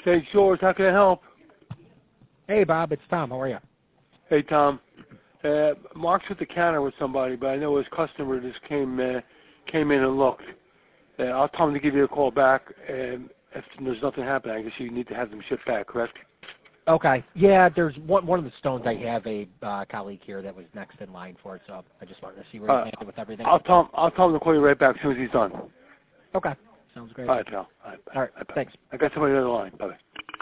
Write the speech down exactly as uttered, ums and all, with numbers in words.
Saint George, how can I help? Hey, Bob, it's Tom. How are you? Hey, Tom. Uh, Mark's at the counter with somebody, but I know his customer just came uh, came in and looked. Uh, I'll tell him to give you a call back. Um, if there's nothing happening, I guess you need to have them shipped back, correct? Okay. Yeah, there's one one of the stones. I have a uh, colleague here that was next in line for it, so I just wanted to see where Uh, he landed with everything. I'll tell him, I'll tell him to call you right back as soon as he's done. Okay. Sounds great. All right, pal. All right, bye. All right. Bye, bye. Thanks. I got somebody on the line. Bye-bye.